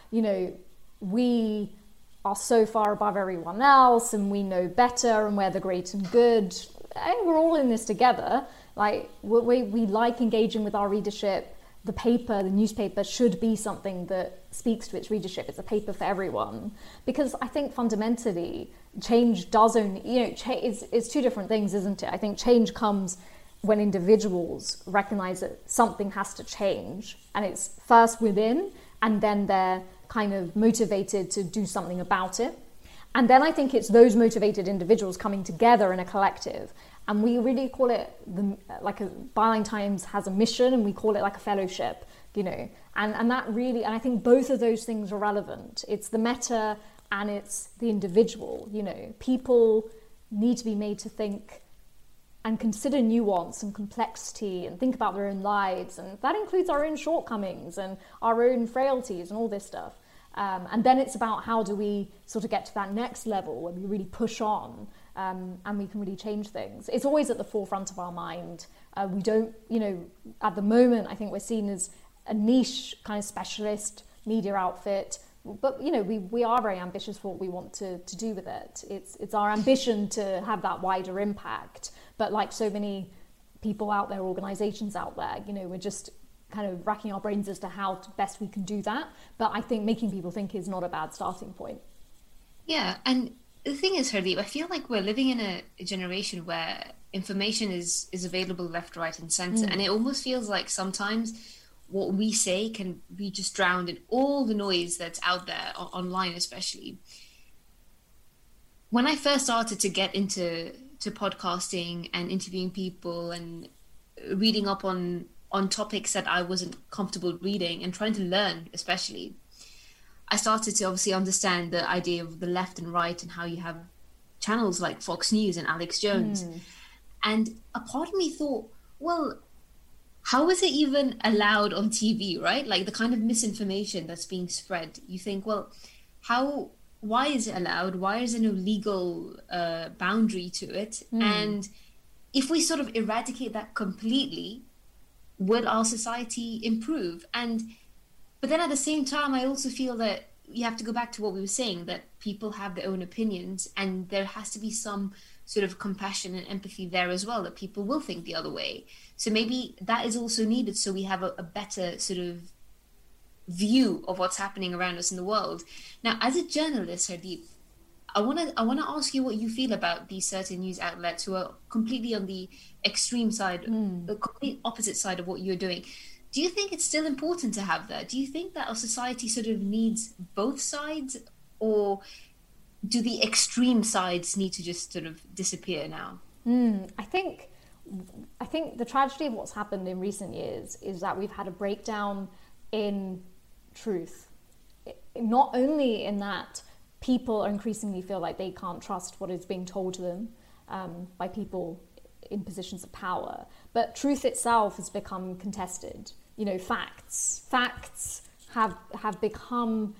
we are so far above everyone else and we know better and we're the great and good. And we're all in this together. Like we like engaging with our readership. The newspaper should be something that speaks to its readership. It's a paper for everyone. Because I think fundamentally change does only, it's two different things, isn't it? I think change comes when individuals recognize that something has to change, and it's first within, and then they're kind of motivated to do something about it. And then I think it's those motivated individuals coming together in a collective. And we really call it, Byline Times has a mission, and we call it like a fellowship, and that really, and I think both of those things are relevant. It's the meta and it's the individual, people need to be made to think and consider nuance and complexity and think about their own lives. And that includes our own shortcomings and our own frailties and all this stuff. And then it's about how do we sort of get to that next level where we really push on and we can really change things. It's always at the forefront of our mind. We don't, at the moment, I think we're seen as a niche kind of specialist media outfit. But, we are very ambitious for what we want to do with it. It's our ambition to have that wider impact. But like so many people out there, organizations out there, we're just kind of racking our brains as to how best we can do that. But I think making people think is not a bad starting point. Yeah, and the thing is, Hardeep, I feel like we're living in a generation where information is available left, right, and center. And it almost feels like sometimes what we say can be just drowned in all the noise that's out there, online especially. When I first started to get into podcasting and interviewing people and reading up on topics that I wasn't comfortable reading and trying to learn especially, I started to obviously understand the idea of the left and right and how you have channels like Fox News and Alex Jones. And a part of me thought, well, how is it even allowed on TV, right? Like the kind of misinformation that's being spread. You think, well, why is it allowed? Why is there no legal boundary to it? And if we sort of eradicate that completely, will our society improve? But then at the same time, I also feel that you have to go back to what we were saying, that people have their own opinions and there has to be some sort of compassion and empathy there as well, that people will think the other way. So maybe that is also needed so we have a better sort of view of what's happening around us in the world. Now, as a journalist, Hardeep, I want to ask you what you feel about these certain news outlets who are completely on the extreme side, the complete opposite side of what you're doing. Do you think it's still important to have that? Do you think that our society sort of needs both sides, or do the extreme sides need to just sort of disappear now? I think the tragedy of what's happened in recent years is that we've had a breakdown in truth. Not only in that people increasingly feel like they can't trust what is being told to them by people in positions of power, but truth itself has become contested. Facts have become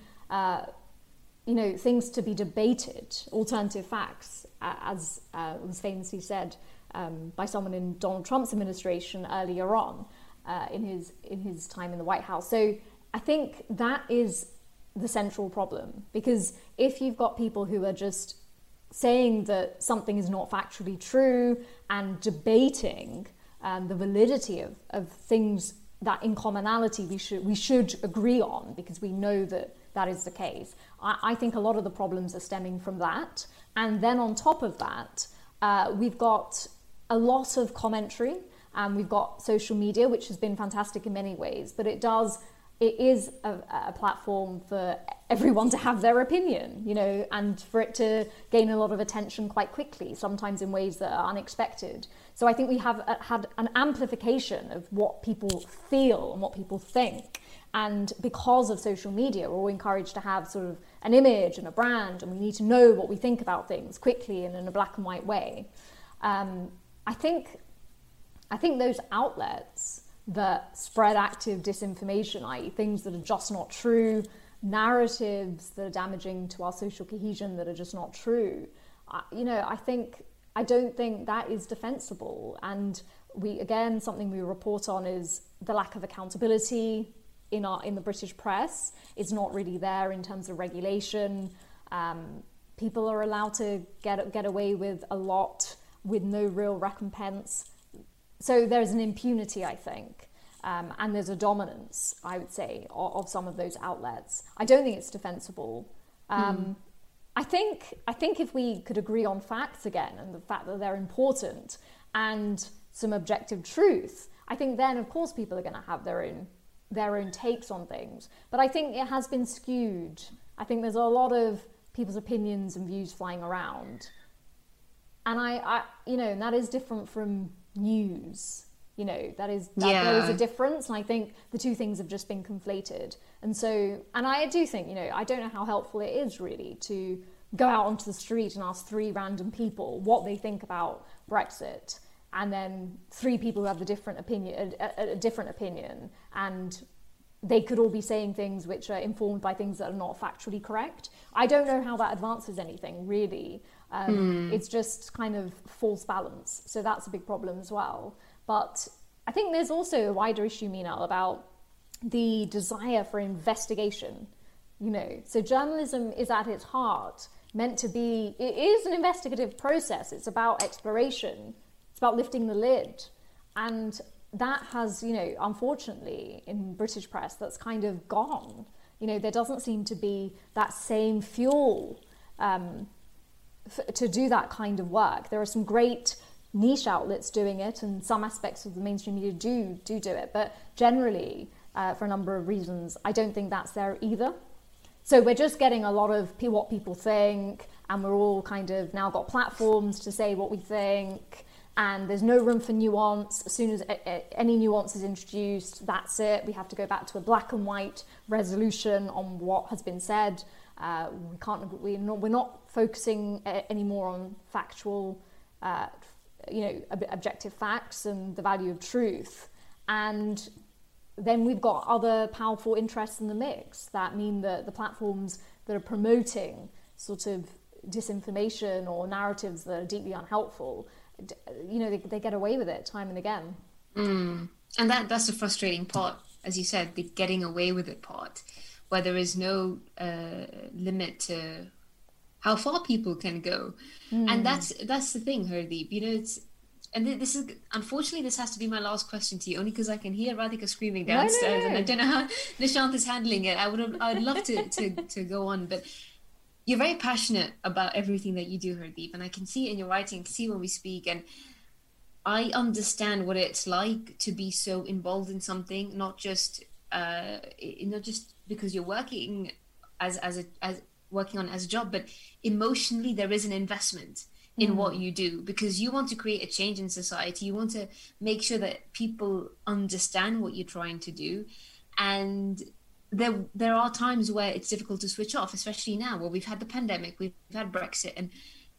things to be debated, alternative facts, as was famously said by someone in Donald Trump's administration earlier on in his time in the White House. So I think that is the central problem. Because if you've got people who are just saying that something is not factually true and debating the validity of things that in commonality we should agree on, because we know that that is the case. I think a lot of the problems are stemming from that. And then on top of that, we've got a lot of commentary, and we've got social media, which has been fantastic in many ways, but it is a platform for everyone to have their opinion, you know, and for it to gain a lot of attention quite quickly, sometimes in ways that are unexpected. So I think we have had an amplification of what people feel and what people think. And because of social media, we're all encouraged to have sort of an image and a brand, and we need to know what we think about things quickly and in a black and white way. I think those outlets that spread active disinformation, i.e. things that are just not true, narratives that are damaging to our social cohesion that are just not true, I don't think that is defensible. And something we report on is the lack of accountability in the British press. Is not really there in terms of regulation. People are allowed to get away with a lot with no real recompense. So there's an impunity, I think, and there's a dominance, I would say, of some of those outlets. I don't think it's defensible. I think if we could agree on facts again, and the fact that they're important, and some objective truth, I think then, of course, people are going to have their own takes on things. But I think it has been skewed. I think there's a lot of people's opinions and views flying around, and and that is different from news. There is a difference, and I think the two things have just been conflated. And I do think, I don't know how helpful it is really to go out onto the street and ask 3 random people what they think about Brexit, and then 3 people who have a different opinion, and they could all be saying things which are informed by things that are not factually correct. I don't know how that advances anything really. It's just kind of false balance. So that's a big problem as well. But I think there's also a wider issue, Meenal, about the desire for investigation. So journalism is at its heart meant to be, it is an investigative process. It's about exploration. It's about lifting the lid. And that has, unfortunately, in British press, that's kind of gone. There doesn't seem to be that same fuel to do that kind of work. There are some great niche outlets doing it, and some aspects of the mainstream media do it. But generally, for a number of reasons, I don't think that's there either. So we're just getting a lot of what people think, and we're all kind of now got platforms to say what we think, and there's no room for nuance. As soon as any nuance is introduced, that's it. We have to go back to a black and white resolution on what has been said. We're not focusing anymore on factual, objective facts and the value of truth. And then we've got other powerful interests in the mix that mean that the platforms that are promoting sort of disinformation or narratives that are deeply unhelpful, they get away with it time and again. And that's the frustrating part, as you said, the getting away with it part, where there is no limit to how far people can go. And that's the thing, Hardeep. This is, unfortunately, this has to be my last question to you, only because I can hear Radhika screaming downstairs, and I don't know how Nishant is handling it. I'd love to go on, but you're very passionate about everything that you do, Hardeep, and I can see it in your writing, see when we speak, and I understand what it's like to be so involved in something, not just because you're working working on it as a job, but emotionally there is an investment in what you do, because you want to create a change in society. You want to make sure that people understand what you're trying to do, and there are times where it's difficult to switch off, especially now where we've had the pandemic, we've had Brexit, and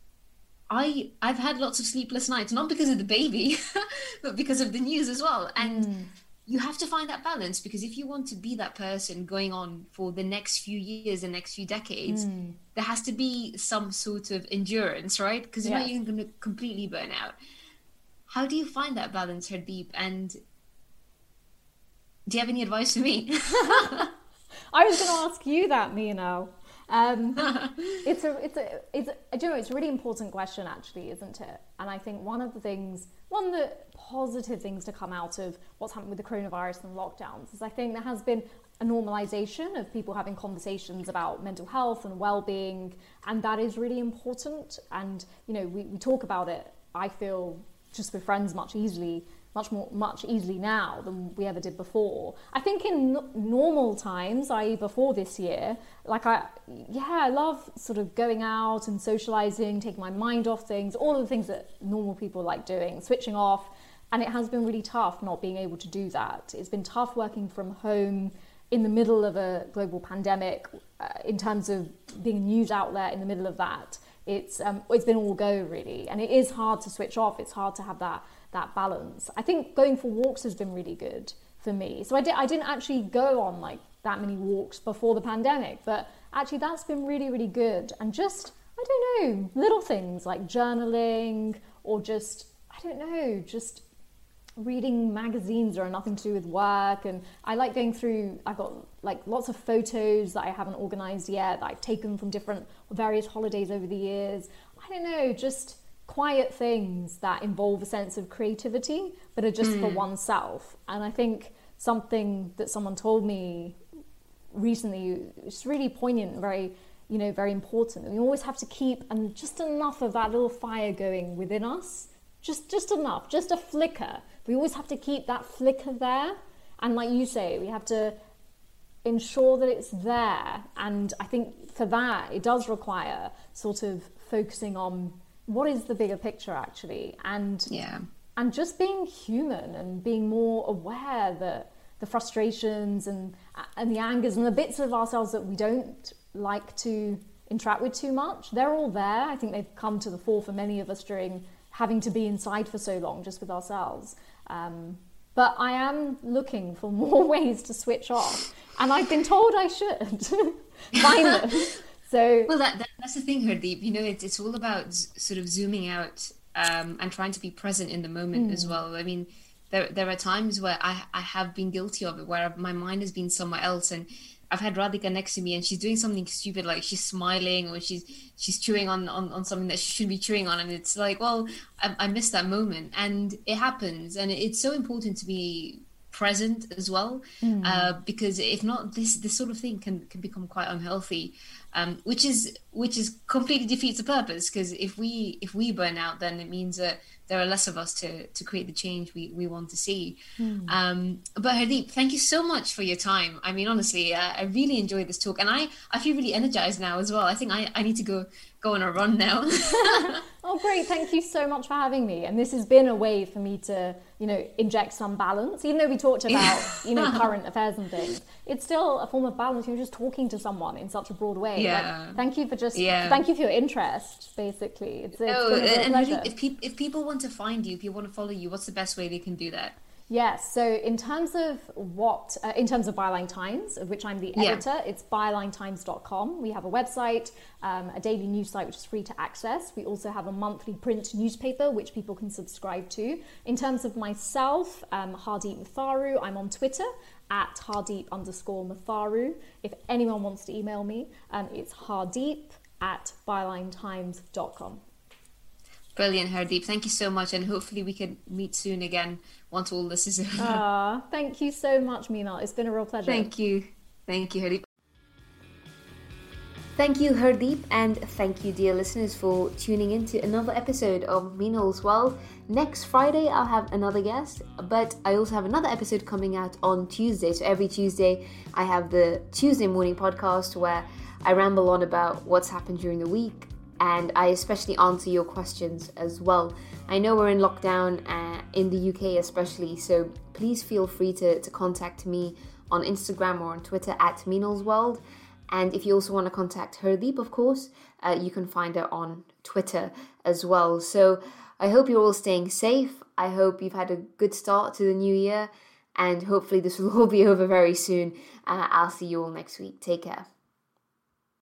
I've had lots of sleepless nights, not because of the baby, but because of the news as well. And you have to find that balance, because if you want to be that person going on for the next few years, the next few decades, there has to be some sort of endurance, right? Because you're not even going to completely burn out. How do you find that balance, Hardeep? And do you have any advice for me? I was going to ask you that, Mino. It's a really important question, actually, isn't it? And I think one of the positive things to come out of what's happened with the coronavirus and lockdowns is I think there has been a normalization of people having conversations about mental health and well-being, and that is really important. And we talk about it, I feel, just with friends much easily now than we ever did before. I think in normal times, i.e. before this year, I love sort of going out and socializing, taking my mind off things, all of the things that normal people like doing, switching off. And it has been really tough not being able to do that. It's been tough working from home in the middle of a global pandemic, in terms of being a news outlet in the middle of that. It's been all go, really. And it is hard to switch off. It's hard to have that balance. I think going for walks has been really good for me. So I didn't actually go on like that many walks before the pandemic, but actually that's been really, really good. And just, I don't know, little things like journaling or just reading magazines that are nothing to do with work. And I like going through, I've got like lots of photos that I haven't organized yet that I've taken from various holidays over the years. I don't know, just quiet things that involve a sense of creativity but are just for oneself. And I think something that someone told me recently is really poignant and very important. We always have to keep just enough of that little fire going within us, just enough, just a flicker. We always have to keep that flicker there, and like you say, we have to ensure that it's there. And I think for that it does require sort of focusing on what is the bigger picture, actually, and just being human and being more aware that the frustrations and the angers and the bits of ourselves that we don't like to interact with too much, they're all there. I think they've come to the fore for many of us during having to be inside for so long just with ourselves. But I am looking for more ways to switch off, and I've been told I should find them. So, well, that's the thing, Hardeep. It's all about sort of zooming out and trying to be present in the moment as well. I mean, there are times where I have been guilty of it, where my mind has been somewhere else, and I've had Radhika next to me, and she's doing something stupid, like she's smiling or she's chewing on something that she shouldn't be chewing on, and it's like, well, I missed that moment, and it happens, and it's so important to be present as well, because if not, this sort of thing can become quite unhealthy, which is completely defeats the purpose. Because if we burn out, then it means that there are less of us to create the change we want to see. But Hardeep, thank you so much for your time. I mean, honestly, I really enjoyed this talk, and I feel really energized now as well. I think I need to go on a run now. Oh, great. Thank you so much for having me. And this has been a way for me to, inject some balance. Even though we talked about, current affairs and things, it's still a form of balance. You're just talking to someone in such a broad way. Yeah. Like, thank you for your interest, basically. It's been a pleasure. If people want to find you, if you want to follow you, what's the best way they can do that? Yes, so in terms of Byline Times, of which I'm the editor, it's bylinetimes.com. We have a website, a daily news site which is free to access. We also have a monthly print newspaper which people can subscribe to. In terms of myself, Hardeep Matharu, I'm on Twitter at Hardeep_Matharu. If anyone wants to email me, it's hardeep@bylinetimes.com. Brilliant, Hardeep. Thank you so much, and hopefully we can meet soon again once all this is over. Thank you so much, Mina. It's been a real pleasure. Thank you, Hardeep. Thank you, Hardeep, and thank you, dear listeners, for tuning in to another episode of Meenal's World. Next Friday, I'll have another guest, but I also have another episode coming out on Tuesday. So every Tuesday, I have the Tuesday morning podcast where I ramble on about what's happened during the week, and I especially answer your questions as well. I know we're in lockdown in the UK especially, so please feel free to contact me on Instagram or on Twitter at Meenal's World. And if you also want to contact Hardeep, of course, you can find her on Twitter as well. So I hope you're all staying safe. I hope you've had a good start to the new year, and hopefully this will all be over very soon. I'll see you all next week. Take care.